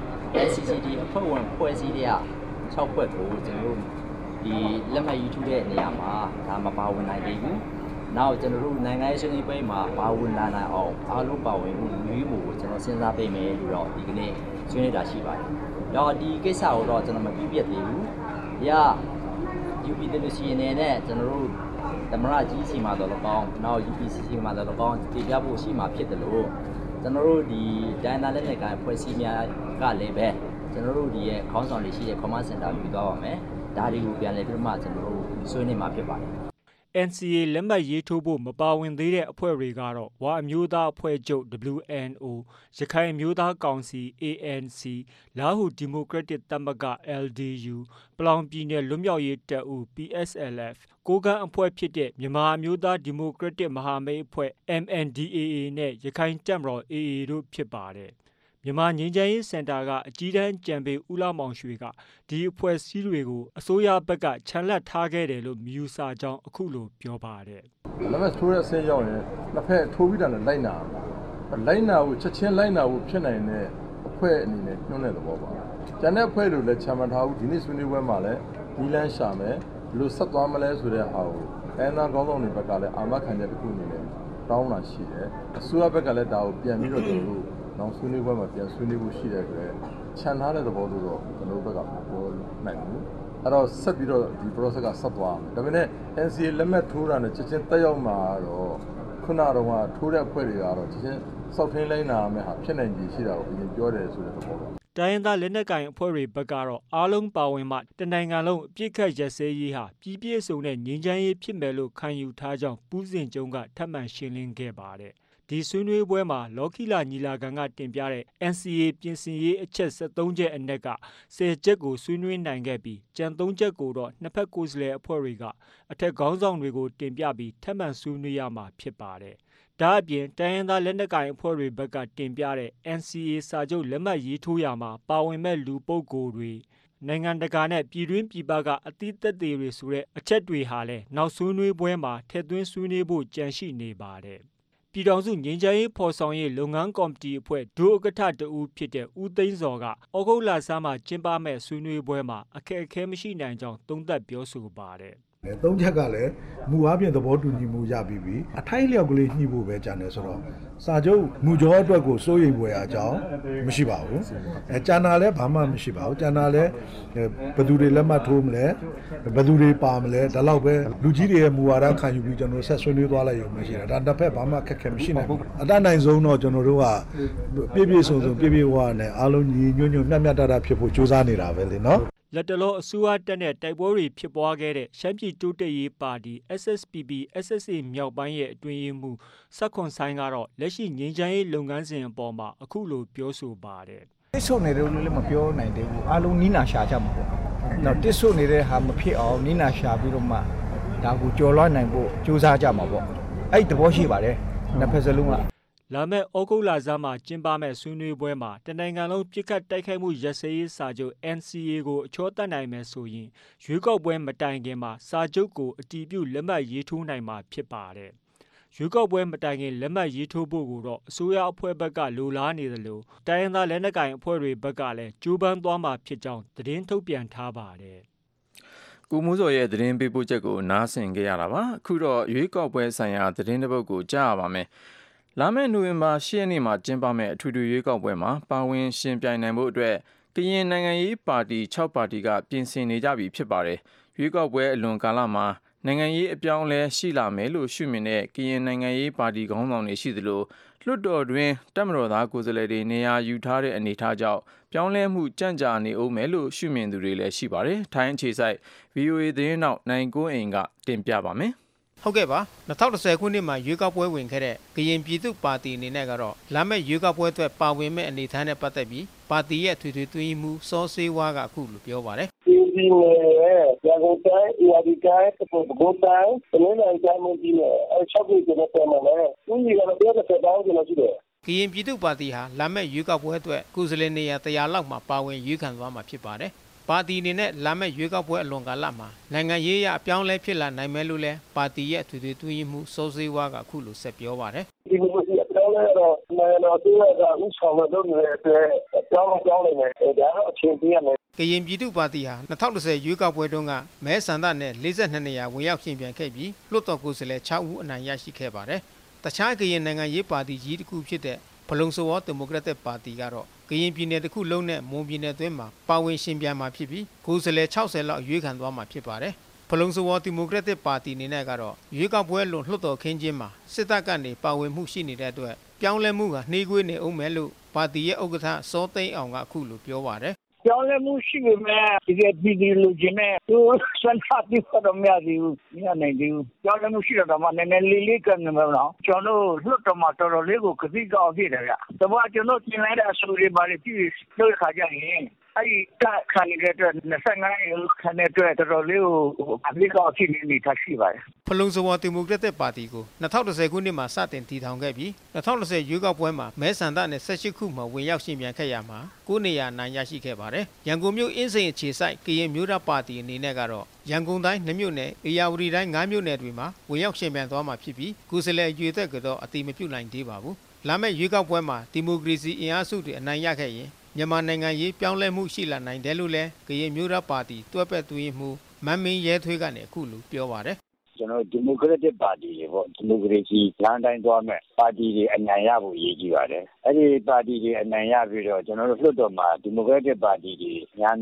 NCCG အဖွဲ့ဝင်ဖွဲ့စည်းတဲ့6ဖွဲ့ကိုကျွန်တော်တို့ဒီလက်မှတ်ရေးထိုးတဲ့နေရာမှာဒါမပါဝင်နိုင်သေးဘူး။နောက်ကျွန်တော်တို့နိုင်ငံရေးဆွေးနွေးပွဲမှာပါဝင်လာနိုင်အောင်အားလုံးပါဝင်မှုလူမျိုးကိုကျွန်တော်စဉ်းစားပေးမယ်လို့တော့ဒီကနေ့ဆွေးနွေးတာရှိပါတယ်။တော့ဒီကိစ္စကိုတော့ကျွန်တော်မပြည့်ပြည့်သေးဘူး။ဒီက UPWC အနေနဲ့ကျွန်တော်တို့သမရကြီးစီမှာတော့လကောင်းနောက် UPCC မှာတော့လကောင်းတည်ပြဖို့ရှိမှာဖြစ်တယ်လို့ကျွန်တော်တို့ဒီဒိုင်နာလက်နဲ့ကိုင်ဖွဲ့စည်းများကလည်းပဲကျွန်တော်တို့ဒီရဲ့ခေါင်းဆောင်တွေရှိတဲ့ command center ယူသွားပါမယ်။ဒါတွေကိုပြန်လည်ပြီးမှကျွန်တော်တို့ဆွေးနွေးမှာဖြစ်ပါတယ် NCA လက်မှတ်ရေးထိုးဖို့မပါဝင်သေးတဲ့အဖွဲ့တွေကတော့ဝါအမျိုးသားအဖွဲ့ချုပ် WNO ရခိုင်အမျိုးသားကောင်စီ ANC လားဟူဒီမိုကရက်တစ်သမဂ္ဂ LDU ပလောင်ပြည်နယ်လွတ်မြောက်ရေးတပ်ဦး PSLF ကိုးကန့်အဖွဲ့ဖြစ်တဲ့မြန်မာအမျိုးသားဒီမိုကရက်တစ်မဟာမိတ်အဖွဲ့ MNDAA နဲ့ရခိုင်တပ်မတော် AA တို့ဖြစ်ပါတယ်မြန်မာငြိမ်းချမ်းရေးစင်တာကအကြီးတန်းကြံပေးဦးလာမောင်ရွှေကဒီအဖွဲ့အစည်းတွေကိုအစိုးရဘက်ကချန်လှပ်ထားခဲ့တယ်လို့မြူဆာကြောင်းအခုလိုပြောပါတယ်။လက်မှတ်ထိုးတဲ့အဆင့်ရောက်ရင်နှစ်ဖက်ထိုးပြီးတာနဲ့လိုက်နာဖို့ချက်ချင်းလိုက်နာဖို့ဖြစ်နိုင်တဲ့အဖွဲ့အနေနဲ့ညွှန်းတဲ့သဘောပါ။ကျန်တဲ့အဖွဲ့တွေလည်းချန်မထားဘူးဒီနေ့ဆွေးနွေးပွဲမှာလည်းဒီလန်းရှာမယ်ဘယ်လိုဆက်သွားမလဲဆိုတဲ့ဟာကိုတိုင်းသားကောင်းဆောင်တွေဘက်ကလည်းအာမခံချက်တစ်ခုအနေနဲ့တောင်းလာရှိတယ်။အစိုးရဘက်ကလည်းဒါကိုပြန်ပြီးတော့ကျွန်တော်တို့နောက်ဆွေးနွေးပွဲမှာပြန်ဆွေးနွေးဖို့ရှိတဲ့အတွက်ခြံထားတဲ့သဘောလို့တော့ကျွန်တော်တို့ဘက်ကမပြောနိုင်ဘူးအဲ့တော့ဆက်ပြီးတော့ဒီ process ကဆက်သွားမယ်ဒါပေမဲ့ NCA လက်မှတ်ထိုးတာနဲ့ချက်ချင်းတက်ရောက်မှာတော့ခုနကတော့ထိုးတဲ့အဖွဲ့တွေကတော့ချက်ချင်းစောက်ထင်းလိုက်နာမယ်ဟာဖြစ်နိုင်ကြရှိတာကိုအရင်ပြောတယ်ဆိုတဲ့သဘောပေါ့တိုင်းရင်းသားလက်နက်ကိုင်အဖွဲ့တွေဘက်ကတော့အားလုံးပါဝင်မှတနိုင်ငံလုံးအပြစ်ခတ်ရက်စဲရေးဟာပြည်ပြည့်စုံတဲ့ငြိမ်းချမ်းရေးဖြစ်မယ်လို့ခံယူထားကြောင်းပူးစင်ကျုံကထပ်မံရှင်းလင်းခဲ့ပါတယ်ဒီဆွေးနွေးပွဲမှာလော်ခီလာညီလာခံကတင်ပြတဲ့ NCA ပြင်ဆင်ရေးအချက်73ချက်အနက်က10ချက်ကိုဆွေးနွေးနိုင်ခဲ့ပြီးကြံ3ချက်ကိုတော့နှစ်ဖက်ကိုယ်စားလှယ်အဖွဲ့တွေကအထက်ခေါင်းဆောင်တွေကိုတင်ပြပြီးထပ်မံဆွေးနွေးရမှာဖြစ်ပါတယ်ဒါအပြင်တိုင်းရင်းသားလက်နက်ကိုင်အဖွဲ့တွေဘက်ကတင်ပြတဲ့ NCA စာချုပ်လက်မှတ်ရေးထိုးရာမှာပါဝင်မဲ့လူပုဂ္ဂိုလ်တွေနိုင်ငံတကာနဲ့ပြည်တွင်းပြည်ပကအသီးသက်တွေဆိုတဲ့အချက်တွေဟာလည်းနောက်ဆွေးနွေးပွဲမှာထည့်သွင်းဆွေးနွေးဖို့ကြံရှိနေပါတယ်ပြည်ထောင်စုငြိမ်းချမ်းရေးဖော်ဆောင်ရေးလုပ်ငန်းကော်မတီအဖွဲ့ဒုဥက္ကဋ္ဌတဦးဖြစ်တဲ့ဦးသိန်းစော်ကဩဂုတ်လဆန်းမှာကျင်းပမဲ့ဆွေးနွေးပွဲမှာအခက်အခဲမရှိနိုင်ကြောင်းသုံးသပ်ပြောဆိုပါတယ်သုံးချက်ကလည်းမူအားဖြင့်သဘောတူညီမှုရပြီးပြီအထိုက်လျောက်ကလေးညှိဖို့ပဲကြံတယ်ဆိုတော့စာချုပ်မူကြောအတွက်ကိုစိုးရိမ်ဖွယ်အကြောင်းမရှိပါဘူးကျန်တာလည်းဘာမှမရှိပါဘူးကျန်တာလည်းဘယ်သူတွေလက်မှတ်ထိုးမလဲဘယ်သူတွေပါမလဲဒါတော့ပဲလူကြီးတွေရဲ့မူဝါဒခံယူပြီးကျွန်တော်ဆက်ဆွေးနွေးသွားလိုက်ရုံပဲရှိတယ်ဒါတစ်ဖက်ဘာမှခက်ခဲမရှိနိုင်ဘူးအတတ်နိုင်ဆုံးတော့ကျွန်တော်တို့ကပြည့်စုံပြည့်ဝနဲ့အားလုံးညီညွတ်မျှမျှတတဖြစ်ဖို့ကြိုးစားနေတာပဲလေနော်လက်တလောအစိုးရတပ်နဲ့တိုက်ပွဲတွေဖြစ်ပွားခဲ့တဲ့ရှမ်းပြည်တိုးတက်ရေးပါတီ SSPP/SSA မြောက်ပိုင်းရဲ့အတွင်းရေးမှူးစက္ခွန်ဆိုင်ကတော့လက်ရှိငြိမ်းချမ်းရေးလုပ်ငန်းစဉ်အပေါ်မှာအခုလိုပြောဆိုပါတယ်။တစ်ဆုပ်နေတယ်လို့လည်းမပြောနိုင်သေးဘူး။အားလုံးနီးနာရှာကြမှာပေါ့။နောက်တစ်ဆုပ်နေတဲ့ဟာမဖြစ်အောင်နီးနာရှာပြီးတော့မှဒါကိုကြော်လွှမ်းနိုင်ဖို့ကြိုးစားကြမှာပေါ့။အဲ့ဒီသဘောရှိပါတယ်။နှစ်ဖက်စလုံးကလာမယ့်ဩဂုတ်လဆန်းမှာကျင်းပမဲ့ဆွေးနွေးပွဲမှာတနိုင်ငံလုံးပြစ်ခတ်တိုက်ခိုက်မှုရပ်စဲရေးစာချုပ် NCA ကိုအချောတက်နိုင်မယ်ဆိုရင်ရွေးကောက်ပွဲမတိုင်ခင်မှာစာချုပ်ကိုအတည်ပြုလက်မှတ်ရေးထိုးနိုင်မှာဖြစ်ပါတယ်။ရွေးကောက်ပွဲမတိုင်ခင်လက်မှတ်ရေးထိုးဖို့ကိုတော့အစိုးရအဖွဲ့ဘက်ကလိုလားနေတယ်လို့တိုင်းရင်းသားလက်နက်ကိုင်အဖွဲ့တွေဘက်ကလည်းကြိုးပမ်းသွားမှာဖြစ်ကြောင်းသတင်းထုတ်ပြန်ထားပါတယ်။ကိုမိုးစောရဲ့သတင်းပေးပို့ချက်ကိုနားဆင်ကြရတာပါ။အခုတော့ရွေးကောက်ပွဲဆိုင်ရာသတင်းတစ်ပုဒ်ကိုကြားရပါမယ်။လာမယ့်နိုဝင်ဘာ10ရက်နေ့မှာကျင်းပမယ့်အထွေထွေရွေးကောက်ပွဲမှာပါဝင်ရှင်ပြိုင်နိုင်ဖို့အတွက်ကရင်နိုင်ငံရေးပါတီ6ပါတီကပြင်ဆင်နေကြပြီဖြစ်ပါတယ်။ရွေးကောက်ပွဲအလွန်ကာလမှာနိုင်ငံရေးအပြောင်းအလဲရှိလာမယ်လို့ရှုမြင်တဲ့ကရင်နိုင်ငံရေးပါတီခေါင်းဆောင်တွေရှိသလိုလွှတ်တော်တွင်တပ်မတော်သားကိုယ်စားလှယ်တွေနေရာယူထားတဲ့အနေအထားကြောင့်ပြောင်းလဲမှုကြန့်ကြာနေဦးမယ်လို့ရှုမြင်သူတွေလည်းရှိပါတယ်။ထိုင်းအခြေစိုက် VOA သတင်းနောက်နိုင်ကိုအိမ်ကတင်ပြပါမယ်။ဟုတ်ကဲ့ပါ2010ခုနှစ်မှာရွေးကောက်ပွဲဝင်ခဲ့တဲ့ကရင်ပြည်သူ့ပါတီအနေနဲ့ကတော့လာမယ့်ရွေးကောက်ပွဲအတွက်ပါဝင်မဲ့အနေအထားနဲ့ပတ်သက်ပြီးပါတီရဲ့ထွေထွေတွင်းမှုစောစေးဝါကအခုလိုပြောပါတယ်ဒီရန်ကုန်တိုင်း၊ဒီတိုင်း၊ဘုတ်တိုင်း၊ဒီနေ့တိုင်းမှာဒီ6ခုကျတော့ပြန်မယ်။ဒီကတော့ပြောတဲ့တောင်းကျလို့ရှိတယ်ကရင်ပြည်သူ့ပါတီဟာလာမယ့်ရွေးကောက်ပွဲအတွက်ကိုယ်စားလှယ်နေရာ100လောက်မှာပါဝင်ရွေးခံသွားမှာဖြစ်ပါတယ်ပါတီအနေနဲ့လာမယ့်ရွေးကောက်ပွဲအလွန်ကာလမှာနိုင်ငံရေးအပြောင်းလဲဖြစ်လာနိုင်မယ်လို့လဲပါတီရဲ့ထွေထွေတွင်းမှုစိုးစေးဝါကအခုလိုဆက်ပြောပါတယ်ဒီလိုမျိုးအပြောင်းလဲတော့နိုင်ငံတော်အစိုးရကဥဆောင်လုပ်နေတဲ့အတွက်အပြောင်းလဲနေတယ်ဒါတော့အချင်းပြရမယ်ကရင်ပြည်သူ့ပါတီဟာ2010ရွေးကောက်ပွဲတုန်းကမဲဆန္ဒနဲ့42နေရာဝင်ရောက်ရှင်ပြိုင်ခဲ့ပြီးလွှတ်တော်ကိုယ်စားလှယ်6ဦးအနိုင်ရရှိခဲ့ပါတယ်တခြားကရင်နိုင်ငံရေးပါတီကြီးတစ်ခုဖြစ်တဲ့ဖလုံစောဒီမိုကရက်တစ်ပါတီကတော့ကရင်ပြည်နယ်တစ်ခုလုံးနဲ့မွန်ပြည်နယ်အတွင်းမှာပါဝင်ရှင်ပြိုင်မှာဖြစ်ပြီးကိုယ်စားလှယ်60လောက်ရွေးခံသွားမှာဖြစ်ပါတယ်။ဖလုံစောဒီမိုကရက်တစ်ပါတီအနေနဲ့ကတော့ရွေးကောက်ပွဲလွန်လွှတ်တော်ခင်းချင်းမှာစစ်တပ်ကနေပါဝင်မှုရှိနေတဲ့အတွက်ပြောင်းလဲမှုကနှေးကွေးနေအောင်မယ်လို့ပါတီရဲ့ဥက္ကဋ္ဌစောသိန်းအောင်ကအခုလိုပြောပါတယ်။ပြောင်းလဲမှုရှိပေမဲ့ဒီပြည်လူချင်းနဲ့သူစံဖတ်ပြီးတော့မရသေးဘူး။မရနိုင်သေးဘူး။ပြောင်းလဲမှုရှိတော့မှနည်းနည်းလေးကနေမှာတော့ကျွန်တော်လွတ်တော်မှာတော်တော်လေးကိုကတိကောက်ဖြစ်တယ်ဗျ။တပတ်ကျွန်တော်ပြင်လိုက်တဲ့အဆိုတွေပါလေပြီးလို့ခါကြရင်အဲ့ဒီခါနေတဲ့အတွက်25ရက်ခါနေတဲ့အတွက်တော်တော်လေးကိုအပလီကောက်ဖြစ်နေတာရှိပါတယ်ဖလုံစောဒီမိုကရက်တစ်ပါတီကို2010ခုနှစ်မှာစတင်တည်ထောင်ခဲ့ပြီး2010ရွေးကောက်ပွဲမှာမဲဆန္ဒနဲ့18ခုမှာဝင်ရောက်ရှင်ပြိုင်ခဲ့ရမှာ9နေရာနိုင်ရရှိခဲ့ပါတယ်ရန်ကုန်မြို့အင်းစိန်အခြေစိုက်ကရင်မျိုးသားပါတီအနေနဲ့ကတော့ရန်ကုန်တိုင်း2မြို့နယ်အေရဝတီတိုင်း9မြို့နယ်တွေမှာဝင်ရောက်ရှင်ပြိုင်သွားမှာဖြစ်ပြီးကိုယ်စားလှယ်ရွေးသက်ကတော့အတိမပြုနိုင်သေးပါဘူးလာမယ့်ရွေးကောက်ပွဲမှာဒီမိုကရေစီအင်အားစုတွေအနိုင်ရခဲ့ရင်မြန်မာနိုင်ငံရေးပြောင်းလဲမှုရှိလာနိုင်တယ်လို့လည်းကရင်မျိုးသားပါတီတွဲဖက်သွင်းမှုမန်းမင်းရဲထွေးကနေအခုလိုပြောပါတယ်ကျွန်တော်ဒီမိုကရက်တစ်ပါတီတွေပေါ့ဒီမိုကရေစီလမ်းတိုင်းသွားမဲ့ပါတီတွေအနိုင်ရဖို့ရည်ကြီးပါတယ်အဲ့ဒီပါတီတွေအနိုင်ရပြီးတော့ကျွန်တော်တို့လွှတ်တော်မှာဒီမိုကရက်တစ်ပါတီတွေများ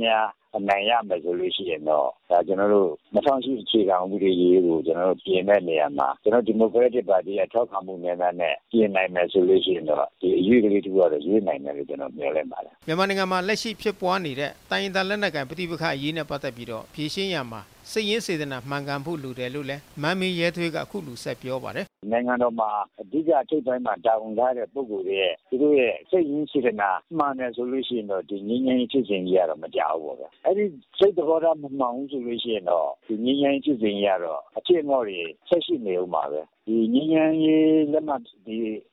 အနိုင်ရမယ်ဆိုလို့ရှိရင်တော့ဒါကျွန်တော်တို့2008အခြေခံဥပဒေရေးကိုကျွန်တော်တို့ပြင်တဲ့နေရာမှာကျွန်တော်ဒီမိုကရက်တစ်ပါတီရဲ့ထောက်ခံမှုနဲ့နဲ့ပြင်နိုင်မယ်ဆိုလို့ရှိရင်တော့ဒီအရေးကလေးတူကတော့ရွေးနိုင်တယ်လို့ကျွန်တော်မျှော်လင့်ပါတယ်မြန်မာနိုင်ငံမှာလက်ရှိဖြစ်ပွားနေတဲ့တိုင်းရင်းသားလက်နက်ကိုင်ပဋိပက္ခအရေးနဲ့ပတ်သက်ပြီးတော့ဖြေရှင်းရမှာစိတ်ရင်းစေတနာမှန်ကန်ဖို့လိုတယ်လို့လည်းမမ်းမင်းရဲသွေးကအခုလူဆက်ပြောပါတယ်နိုင်ငံတော်မှာအဓိကထိပ်ပိုင်းမှာတာဝန်ထားတဲ့ပုဂ္ဂိုလ်တွေရဲ့သူတို့ရဲ့စိတ်ရင်းစေတနာမှန်တယ်ဆိုလို့ရှိရင်တော့ဒီငြိမ်းချမ်းရေးဖြစ်စဉ်ကြီးကတော့မကြောက်ဘူးပေါ့ဗျ။အဲ့ဒီစိတ်တော်သားမမှန်ဘူးဆိုလို့ရှိရင်တော့ဒီငြိမ်းချမ်းရေးဖြစ်စဉ်ကြီးကတော့အဖြစ်အမော့တွေဆက်ရှိနေဦးမှာပဲ။ဒီငြိမ်းချမ်းရေးလက်မှတ်ဒီ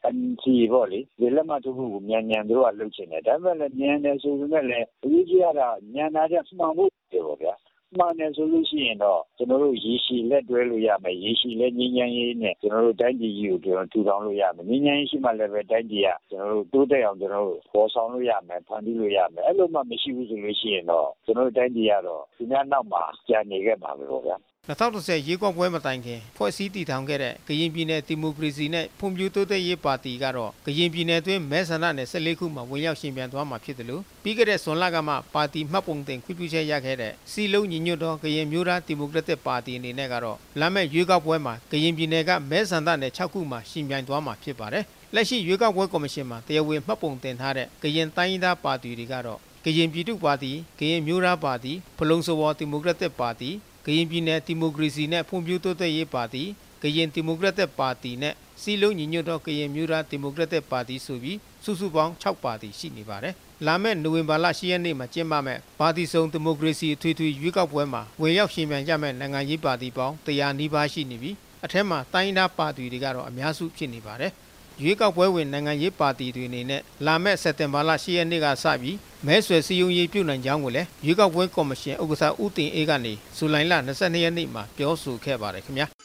NCA ပေါ့လေဒီလက်မှတ်ထိုးဖို့ကိုမြန်သူတို့ကလုပ်ချင်တယ်။ဒါပေမဲ့လည်းမြန်တယ်ဆိုပေမဲ့လည်းအရေးကြီးတာမြန်တာတဲ့မှန်ဖို့တယ်ပေါ့ဗျာ။မှန်တယ်ဆိုလို့ရှိရင်တော့ကျွန်တော်တို့ရေရှည်လက်တွဲလို့ရမယ်ရေရှည်လက်ငြိမ်းချမ်းရေးနဲ့ကျွန်တော်တို့တိုင်းပြည်ကြီးကိုကျွန်တော်ထူထောင်လို့ရမယ်ငြိမ်းချမ်းရေးရှိမှလည်းပဲတိုင်းပြည်ကကျွန်တော်တို့တိုးတက်အောင်ကျွန်တော်တို့ပေါ်ဆောင်လို့ရမယ်ဖန်တီးလို့ရမယ်အဲ့လိုမှမရှိဘူးဆိုလို့ရှိရင်တော့ကျွန်တော်တို့တိုင်းပြည်ကတော့ဒီများနောက်မှာကြာနေခဲ့မှာပဲပေါ့ဗျာ 2010ရွေးကောက်ပွဲမတိုင်ခင်ဖွဲ့စည်းတည်ထောင်ခဲ့တဲ့ကရင်ပြည်နယ်ဒီမိုကရေစီနဲ့ဖွံ့ဖြိုးတိုးတက်ရေးပါတီကတော့ကရင်ပြည်နယ်တွင်းမဲဆန္ဒနယ်14ခုမှာဝင်ရောက်ရှင်ပြန်သွားမှာဖြစ်တယ်လို့ပြီးခဲ့တဲ့ဇွန်လကမှပါတီမှတ်ပုံတင်ခွင့်ပြုချက်ရခဲ့တဲ့စီလုံးညီညွတ်သောကရင်မျိုးသားဒီမိုကရက်တစ်ပါတီအနေနဲ့ကတော့လာမယ့်ရွေးကောက်ပွဲမှာကရင်ပြည်နယ်ကမဲဆန္ဒနယ်6ခုမှာရှင်ပြန်သွားမှာဖြစ်ပါတယ်လက်ရှိရွေးကောက်ပွဲကော်မရှင်မှာတရားဝင်မှတ်ပုံတင်ထားတဲ့ကရင်တိုင်းရင်းသားပါတီတွေကတော့ကရင်ပြည်သူ့ပါတီကရင်မျိုးသားပါတီဖလုံစဝေါ်ဒီမိုကရက်တစ်ပါတီကရင်ပြည်နယ်ဒီမိုကရေစီနဲ့ဖွံ့ဖြိုးတိုးတက်ရေးပါတီကရင်ဒီမိုကရက်တစ်ပါတီနဲ့စီလုံးညီညွတ်သောကရင်မျိုးသားဒီမိုကရက်တစ်ပါတီဆိုပြီးစုစုပေါင်း6ပါတီရှိနေပါတယ်။လာမယ့်နိုဝင်ဘာလ10ရက်နေ့မှာကျင်းပမယ့်ပါတီစုံဒီမိုကရေစီအထွေထွေရွေးကောက်ပွဲမှာဝင်ရောက်ရှင်ပြန်ကြမယ့်နိုင်ငံရေးပါတီပေါင်း100နီးပါးရှိနေပြီးအထက်မှာတိုင်းဒေသပါတီတွေကတော့အများစုဖြစ်နေပါတယ်။ရွေးကောက်ပွဲဝင်နိုင်ငံရေးပါတီတွေအနေနဲ့လာမယ့်စက်တင်ဘာလ10ရက်နေ့ကစပြီးမဲဆွယ်စည်းရုံးရေးပြုနိုင်ကြောင်းကိုလည်းရွေးကောက်ပွဲကော်မရှင်ဥက္ကဋ္ဌဦးတင်အေးကနေဇူလိုင်လ22ရက်နေ့မှာပြောဆိုခဲ့ပါတယ်ခင်ဗျာ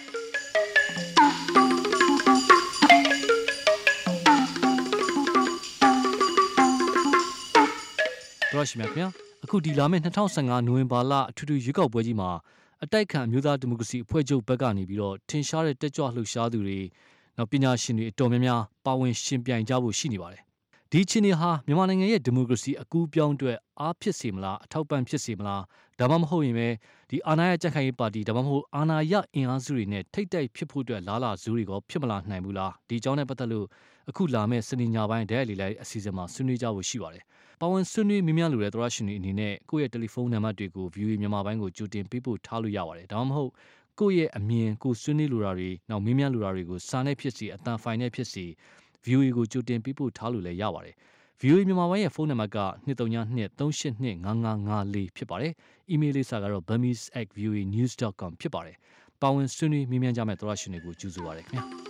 တော်ရှိမြခင်အခုဒီလာမယ့်2015နိုဝင်ဘာလအထူးထူးရွေးကောက်ပွဲကြီးမှာအတိုက်ခံမျိုးသားဒီမိုကရေစီအဖွဲ့ချုပ်ဘက်ကနေပြီးတော့ထင်ရှားတဲ့တက်ကြွလှုပ်ရှားသူတွေနောက်ပညာရှင်တွေအတော်များများပါဝင်ရှင်ပြိုင်ကြဖို့ရှိနေပါတယ်။ဒီချင်းတွေဟာမြန်မာနိုင်ငံရဲ့ဒီမိုကရေစီအကူအပြောင်းအတွက်အားဖြစ်စေမလားအထောက်ပံ့ဖြစ်စေမလားဒါမှမဟုတ်ရင်ပဲဒီအာဏာရကြံ့ခိုင်ရေးပါတီဒါမှမဟုတ်အာဏာရအင်အားစုတွေနဲ့ထိတ်တိုက်ဖြစ်ဖို့အတွက်လားလာဇူးတွေကဖြစ်မလာနိုင်ဘူးလားဒီအကြောင်းနဲ့ပတ်သက်လို့အခုလာမယ့်စနေညပိုင်းဒဲလီလိုက်အစီအစဉ်မှာဆွေးနွေးကြဖို့ရှိပါတယ်။ပါဝင်ဆွေးနွေးမြင်များလိုတဲ့သရရှင်တွေအနေနဲ့ကိုယ့်ရဲ့တယ်လီဖုန်းနံပါတ်တွေကို VOA မြန်မာပိုင်းကိုကြိုတင်ပေးပို့ထားလို့ရပါတယ်။ဒါမှမဟုတ်ကိုယ့်ရဲ့အမြင်ကိုဆွေးနွေးလိုတာတွေနောက်မြင်များလိုတာတွေကိုစာနဲ့ဖြစ်စီအတန်ဖိုင်နဲ့ဖြစ်စီ VOA ကိုကြိုတင်ပေးပို့ထားလို့လည်းရပါတယ်။ VOA မြန်မာပိုင်းရဲ့ဖုန်းနံပါတ်က2323825554ဖြစ်ပါတယ်။ email လိပ်စာကတော့ burmese@voanews.com ဖြစ်ပါတယ်။ပါဝင်ဆွေးနွေးမြင်များကြမယ့်သရရှင်တွေကိုကြိုဆိုပါရစေခင်ဗျာ။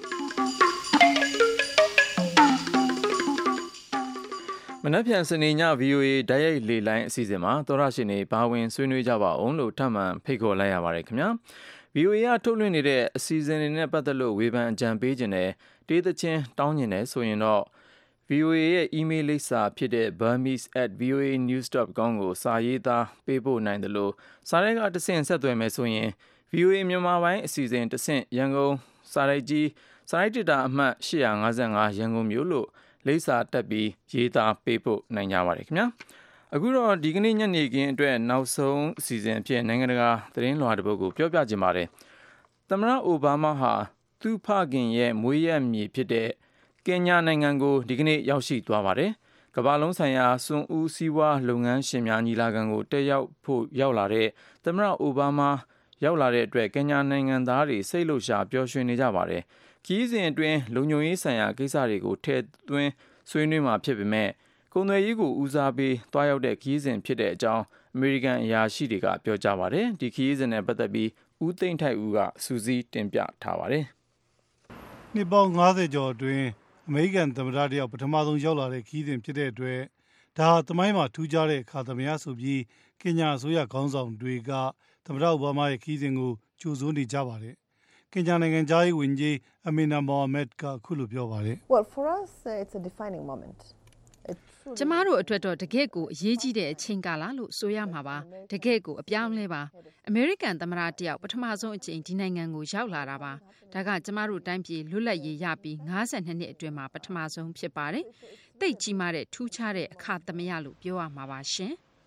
မနက်ဖြန်စနေည VOA ဓာတ်ရိုက်လေလိုင်းအစီအစဉ်မှာသောရရှင်တွေဘာဝင်ဆွေးနွေးကြပါအောင်လို့ထပ်မံဖိတ်ခေါ်လိုက်ရပါတယ်ခင်ဗျာ VOA ကထုတ်လွှင့်နေတဲ့အစီအစဉ်တွေနဲ့ပတ်သက်လို့ဝေဖန်အကြံပေးခြင်းနဲ့တေးသချင်းတောင်းခြင်းနဲ့ဆိုရင်တော့ VOA ရဲ့ email လိပ်စာဖြစ်တဲ့ burmese@voanews.com ကိုစာရေးသားပေးပို့နိုင်တယ်လို့စာရိုက်ကတဆင့်ဆက်သွယ်မယ်ဆိုရင် VOA မြန်မာပိုင်းအစီအစဉ်တဆင့်ရန်ကုန်စာရိုက်ကြီးစာရိုက်တစ်တာအမှတ်855ရန်ကုန်မြို့လို့လိပ်စာတက်ပြီးရေးသားပေးပို့နိုင်ကြပါတယ်ခင်ဗျာအခုတော့ဒီကနေ့ညနေခင်းအတွက်နောက်ဆုံးအစီအစဉ်အဖြစ်နိုင်ငံတကာသတင်းလွှာတစ်ပုဒ်ကိုပြောပြခြင်းပါတယ်သမ္မတအိုဘားမားဟာသူ့ဖခင်ရဲ့မွေးရပ်မြေဖြစ်တဲ့ကင်ညာနိုင်ငံကိုဒီကနေ့ရောက်ရှိသွားပါတယ်ကမ္ဘာလုံးဆိုင်ရာစွန့်ဦးစီးပွားလုပ်ငန်းရှင်များညီလာခံကိုတက်ရောက်ဖို့ရောက်လာတဲ့သမ္မတအိုဘားမားရောက်လာတဲ့အတွက်ကင်ညာနိုင်ငံသားတွေစိတ်လှုပ်ရှားပျော်ရွှင်နေကြပါတယ်ခီးစဉ်အတွင်းလုံခြုံရေးဆိုင်ရာကိစ္စတွေကိုထည့်သွင်းဆွေးနွေးမှာဖြစ်ပေမဲ့ကုန်သွယ်ရေးကိုဦးစားပေးတွားရောက်တဲ့ခီးစဉ်ဖြစ်တဲ့အကြောင်းအမေရိကန်အရာရှိတွေကပြောကြားပါတယ်ဒီခီးစဉ်နဲ့ပတ်သက်ပြီးဦးသိန်းထိုက်ဦးကစူးစီးတင်ပြထားပါတယ်နှစ်ပေါင်း90ကျော်အတွင်းအမေရိကန်သမ္မတတယောက်ပထမဆုံးရောက်လာတဲ့ခီးစဉ်ဖြစ်တဲ့အတွက်ဒါဟာသမိုင်းမှာထူးခြားတဲ့အခါသမယဆိုပြီးကင်ညာအစိုးရခေါင်းဆောင်တွေကသမ္မတအိုဘားမားရဲ့ခီးစဉ်ကိုကြိုဆိုနေကြပါတယ်ကင်ညာနိုင်ငံသားရေးဝန်ကြီးအမီနာမိုဟာမက်ကအခုလိုပြောပါတယ် Well for us it's a defining moment ကျမတို့အတွက်တော့တကယ့်ကိုအရေးကြီးတဲ့အချိန်ကာလလို့ဆိုရမှာပါတကယ့်ကိုအပြောင်းလဲပါအမေရိကန်သမ္မတတယောက်ပထမဆုံးအချိန်ဒီနိုင်ငံကိုရောက်လာတာပါဒါကကျမတို့တိုင်းပြည်လွတ်လပ်ရေးရပြီး52နှစ်အတွင်းမှာပထမဆုံးဖြစ်ပါတယ်သိတ်ကြီးမားတဲ့ထူးခြားတဲ့အခါသမယလို့ပြောရမှာပါရှင်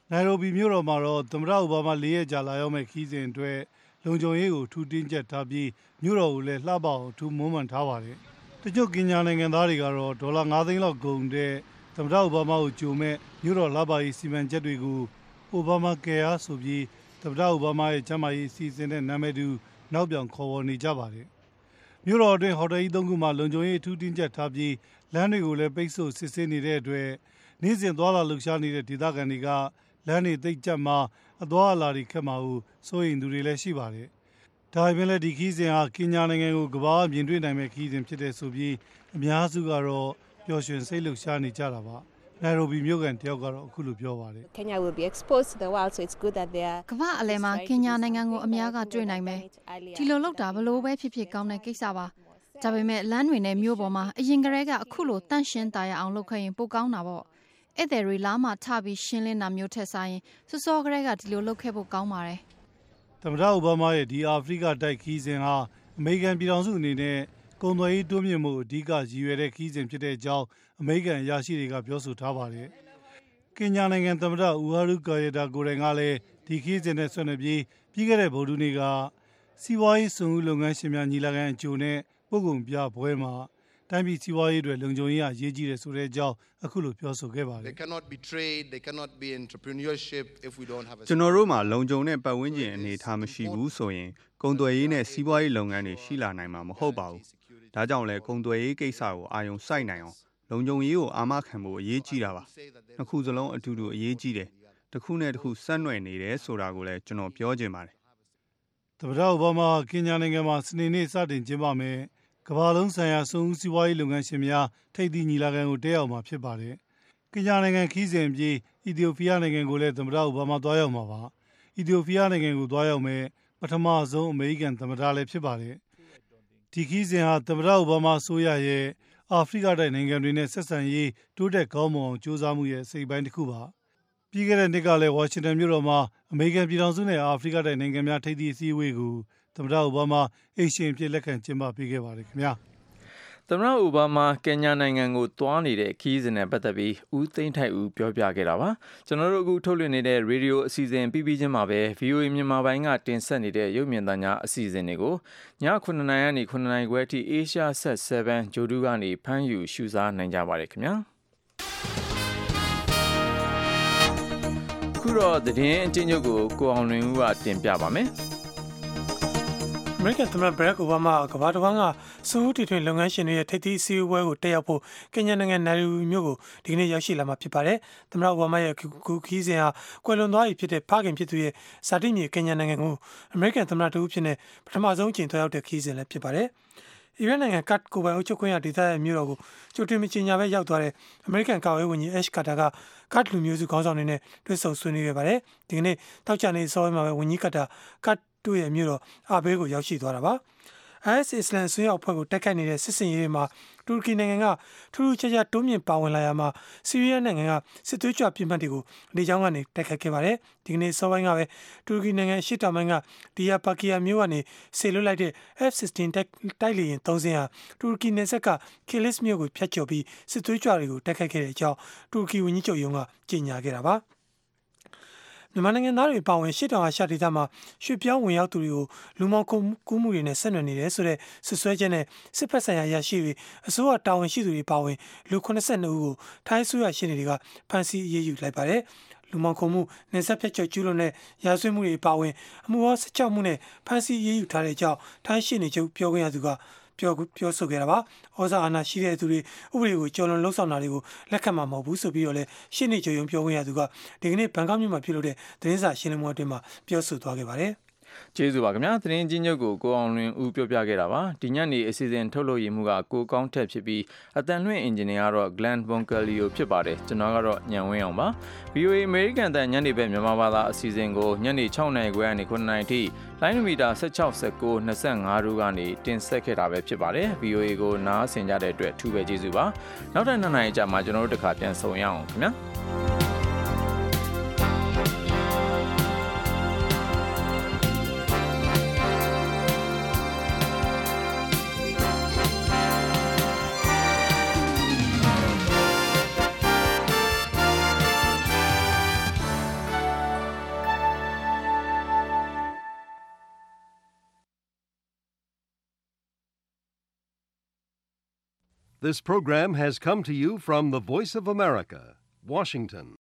နိုင်ရိုဘီမြို့တော်မှာတော့သမ္မတအိုဘားမား၄ရက်ကြာလာရောက်မဲ့ခီးစဉ်အတွက်လုံခြုံရေးကိုထူတင်းကျပ်ထားပြီးမြို့တော်ကိုလည်းလှပအောင်ထူမွမ်းမံထားပါတယ်။တချို့ကင်ညာနိုင်ငံသားတွေကတော့ဒေါ်လာ9 သိန်းလောက်ကုန်တဲ့သမ္မတအိုဘားမားကိုကြိုမဲ့မြို့တော်လှပရေးစီမံချက်တွေကိုအိုဘားမားကယ်အားဆိုပြီးသမ္မတအိုဘားမားရဲ့ကျန်းမာရေးအစီအစဉ်နဲ့နာမည်တူနောက်ပြောင်ခေါ်ဝေါ်နေကြပါတယ်။မြို့တော်အတွင်းဟိုတယ်ကြီး3ခုမှာလုံခြုံရေးထူတင်းကျပ်ထားပြီးလမ်းတွေကိုလည်းပိတ်ဆို့စစ်ဆေးနေတဲ့အတွက်နေ့စဉ်သွားလာလှုပ်ရှားနေတဲ့ဒေသခံတွေကလမ်းတွေသိပ်ကျပ်မှအသွားအလာတွေခက်မှာဟုစိုးရိမ်သူတွေလည်းရှိပါတယ်။ဒါပေမဲ့လည်းဒီခီးစဉ်ဟာကင်ညာနိုင်ငံကိုကမ္ဘာမြင်တွေ့နိုင်မဲ့ခီးစဉ်ဖြစ်တဲ့ဆိုပြီးအများစုကတော့ပျော်ရွှင်စိတ်လှုပ်ရှားနေကြတာပါ။နိုင်ရိုဘီမြို့ကန်တယောက်ကတော့အခုလိုပြောပါတယ်။ Kenya will be exposed to the world, so it's good that they are ကမ္ဘာအလယ်မှာကင်ညာနိုင်ငံကိုအများကတွေ့နိုင်မယ်။ဒီလိုလုပ်တာဘလို့ပဲဖြစ်ဖြစ်ကောင်းတဲ့ကိစ္စပါ။ဒါပေမဲ့လမ်းတွေနဲ့မြို့ပေါ်မှာအရင်ကတည်းကအခုလိုတန့်ရှင်းတာရအောင်လုပ်ခဲ့ရင်ပိုကောင်းတာပေါ့။အဲ့တဲ့ရီလာမှထပြီးရှင်းလင်းတာမျိုးထက်ဆိုင်စောစောကတည်းကဒီလိုလုပ်ခဲ့ဖို့ကောင်းပါတယ်။သမ္မတအိုဘားမားရဲ့ဒီအာဖရိကတိုက်ခီးစဉ်ဟာအမေရိကန်ပြည်ထောင်စုအနေနဲ့ကုန်သွယ်ရေးတိုးမြင့်မှုအဓိကရည်ရွယ်တဲ့ခီးစဉ်ဖြစ်တဲ့အကြောင်းအမေရိကန်အရာရှိတွေကပြောဆိုထားပါတယ်။ကင်ညာနိုင်ငံသမ္မတဦးဟာရူကာယတာကိုယ်တိုင်ကလည်းဒီခီးစဉ်နဲ့ဆက်နွယ်ပြီးခဲ့တဲ့ဗုဒ္ဓဟူးနေ့ကစီးပွားရေးစွန့်ဦးလုပ်ငန်းရှင်များညီလာခံအကျိုးနဲ့ပုဂ္ဂိုလ်ပြပွဲမှာတိုင်းပြည်စီးပွားရေးတွေလုံခြုံရေးအရေးကြီးတယ်ဆိုတဲ့အကြောင်းအခုလိုပြောဆိုခဲ့ပါတယ် They cannot be trade, they cannot be entrepreneurship if we don't have a ကျွန်တော်တို့မှာလုံခြုံတဲ့ပတ်ဝန်းကျင်အနေအထားမရှိဘူးဆိုရင်ကုန်သွယ်ရေးနဲ့စီးပွားရေးလုပ်ငန်းတွေရှိလာနိုင်မှာမဟုတ်ပါဘူး။ဒါကြောင့်လဲကုန်သွယ်ရေးကိစ္စကိုအာရုံစိုက်နိုင်အောင်လုံခြုံရေးကိုအာမခံဖို့အရေးကြီးတာပါ။နှစ်ခုစလုံးအတူတူအရေးကြီးတယ်။တစ်ခုနဲ့တစ်ခုဆက်နွယ်နေတယ်ဆိုတာကိုလည်းကျွန်တော်ပြောချင်ပါတယ်။သမ္မတအိုဘားမားကင်ညာနိုင်ငံမှာစနေနေ့စတင်ကျင်းပမယ်ကမ္ဘာလုံးဆိုင်ရာစွန့်ဦးစီးပွားရေးလုပ်ငန်းရှင်များထိပ်သီးညီလာခံကိုတက်ရောက်မှာဖြစ်ပါတယ်။ကင်ညာနိုင်ငံခီးစဉ်အပြီးအီသီယိုးပီးယားနိုင်ငံကိုလည်းသမ္မတအိုဘားမားသွားရောက်မှာပါ။အီသီယိုးပီးယားနိုင်ငံကိုသွားရောက်မယ်ပထမဆုံးအမေရိကန်သမ္မတလည်းဖြစ်ပါတယ်။ဒီခီးစဉ်ဟာသမ္မတအိုဘားမားဆိုရရဲ့အာဖရိကတိုက်နိုင်ငံတွေနဲ့ဆက်ဆံရေးတိုးတက်ကောင်းမွန်အောင်ကြိုးစားမှုရဲ့စိတ်ပိုင်းတစ်ခုပါ။ပြီးခဲ့တဲ့နှစ်ကလည်းဝါရှင်တန်မြို့တော်မှာအမေရိကန်ပြည်ထောင်စုနဲ့အာဖရိကတိုက်နိုင်ငံများထိပ်သီးအစည်းအဝေးကိုသမ္မတအိုဘားမားအိမ်ရှင်ဖြစ်လက်ခံကျင်းပပေးခဲ့ပါတယ်ခင်ဗျာ။သမ္မတအိုဘားမားကင်ညာနိုင်ငံကိုသွားနေတဲ့ခီးစဉ်နဲ့ပတ်သက်ပြီးဦးသိန်းထိုက်ဦးပြောပြခဲ့တာပါ။ကျွန်တော်တို့အခုထုတ်လွှင့်နေတဲ့ရေဒီယိုအစီအစဉ်ပြီးချင်းမှာပဲ VOA မြန်မာပိုင်းကတင်ဆက်နေတဲ့ရုပ်မြင်သံကြားအစီအစဉ်တွေကိုည9:00နာရီကနေ9:00နာရီခွဲအထိ Asia Set 7ဂျိုဒူးကနေဖမ်းယူရှုစားနိုင်ကြပါတယ်ခင်ဗျာ။ခုတော့သတင်းအချင်းချုပ်ကိုအောင်လွင်ဦးကတင်ပြပါမယ်။အမေရိကန်သမ္မတဘရက်အိုဘားမားကမ္ဘာတစ်ဝန်းကစွန့်ဦးတီထွင်လုပ်ငန်းရှင်တွေရဲ့ထိပ်သီးအစည်းအဝေးကိုတက်ရောက်ဖို့ကင်ညာနိုင်ငံနိုင်ရိုဘီမြို့ကိုဒီကနေ့ရောက်ရှိလာမှာဖြစ်ပါတယ်။သမ္မတအိုဘားမားရဲ့ခီးစဉ်ဟာကွယ်လွန်သွားပြီဖြစ်တဲ့ဖခင်ဖြစ်သူရဲ့ဇာတိမြေကင်ညာနိုင်ငံကိုအမေရိကန်သမ္မတတဦးဖြစ်နေပထမဆုံးအကြိမ်သွားရောက်တဲ့ခီးစဉ်လည်းဖြစ်ပါတယ်။အီရန်နိုင်ငံကတ်ကိုပိုင်အုပ်ချုပ်ခွင့်ရဒေသရဲ့မြို့တော်ကိုကြိုတင်မကြေညာဘဲရောက်သွားတဲ့အမေရိကန်ကာကွယ်ရေးဝန်ကြီးအက်ရှ်ကာတာကကတ်လူမျိုးစုခေါင်းဆောင်တွေနဲ့တွေ့ဆုံဆွေးနွေးခဲ့ပါတယ်။ဒီကနေ့တောက်ချနေစောမှာပဲဝန်ကြီးကာတာကတ်တို့ရဲ့မြို့တော်အာဘေးကိုရောက်ရှိသွားတာပါ။ IS အစ္စလမ်ဆွေးနွေးအဖွဲ့ကိုတိုက်ခိုက်နေတဲ့စစ်စင်ရေးတွေမှာတူရကီနိုင်ငံကထူးထူးခြားခြားတိုးမြင့်ပါဝင်လာရမှာဆီးရီးယားနိုင်ငံကစစ်သွေးကြွပြည်မှတ်တွေကိုလေကြောင်းကနေတိုက်ခိုက်ခဲ့ပါတယ်။ဒီကနေ့စောပိုင်းကပဲတူရကီနိုင်ငံရှေ့တောင်ပိုင်းကဒီယာပါကီယာမြို့ကနေဆေလွတ်လိုက်တဲ့ F-16 တိုက်လေယာဉ်3စင်းဟာတူရကီနယ်စပ်ကကီလစ်မြို့ကိုဖျက်ချော်ပြီးစစ်သွေးကြွတွေကိုတိုက်ခိုက်ခဲ့တဲ့အကြောင်းတူရကီဝန်ကြီးချုပ်ရုံးကကြေညာခဲ့တာပါ။မြန်မာနိုင်ငံသားတွေပါဝင်ရှေ့တောင်အာရှဒေသမှာရွှေ့ပြောင်းဝင်ရောက်သူတွေကိုလူမောင်ကူးမှုတွေနဲ့ဆက်နွယ်နေတယ်ဆိုတဲ့ဆွဆွဲချက်နဲ့စစ်ဖက်ဆိုင်ရာရရှိပြီးအစိုးရတာဝန်ရှိသူတွေပါဝင်လူ82ဦးကိုထိုင်းအစိုးရရှင်းတွေကဖမ်းဆီးအရေးယူလိုက်ပါတယ်။လူမောင်ခုံမှုနေဆက်ဖြတ်ကျော်ကျူးလွန်တဲ့ရာဇဝတ်မှုတွေပါဝင်အမှုပေါင်း16မှုနဲ့ဖမ်းဆီးအရေးယူထားတဲ့အကြောင်းထိုင်းရှင်းနေချုပ်ပြောခွင့်ရသူကပြောဆိုခဲ့တာပါ။ဩဇာအာဏာရှိတဲ့သူတွေဥပဒေကိုကျော်လွန်လှုံ့ဆော်တာတွေကိုလက်ခံမှာမဟုတ်ဘူးဆိုပြီးတော့လည်းရှင်းနေချုပ်ရုံပြောခွင့်ရသူကဒီကနေ့ဘန်ကောက်မြို့မှာပြုလုပ်တဲ့သတင်းစာရှင်းလင်းပွဲအတွင်းမှာပြောဆိုသွားခဲ့ပါတယ်။ကျေးဇူးပါခင်ဗျာသတင်းချင်းချုပ်ကိုအောင်လွင်ဦးပြောပြခဲ့တာပါဒီညနေအစီအစဉ်ထုတ်လို့ရမှုကကိုကောင်းထက်ဖြစ်ပြီးအတန်လွှင့်အင်ဂျင်နီယာကတော့ Glenn Boncalio ဖြစ်ပါတယ်ကျွန်တော်ကတော့ညံဝင်းအောင်ပါ VOA American တန်ညနေပဲမြန်မာဘာသာအစီအစဉ်ကိုညနေ6:00နာရီခွဲကနေ9:00နာရီထိလိုင်းမီတာ16 19 25တို့ကနေတင်ဆက်ခဲ့တာပဲဖြစ်ပါတယ် VOA ကိုနားဆင်ကြတဲ့အတွက်အထူးပဲကျေးဇူးပါနောက်ထပ်2 နာရီကြာမှကျွန်တော်တို့တစ်ခါပြန်ဆုံရအောင်ခင်ဗျာ This program has come to you from the Voice of America, Washington.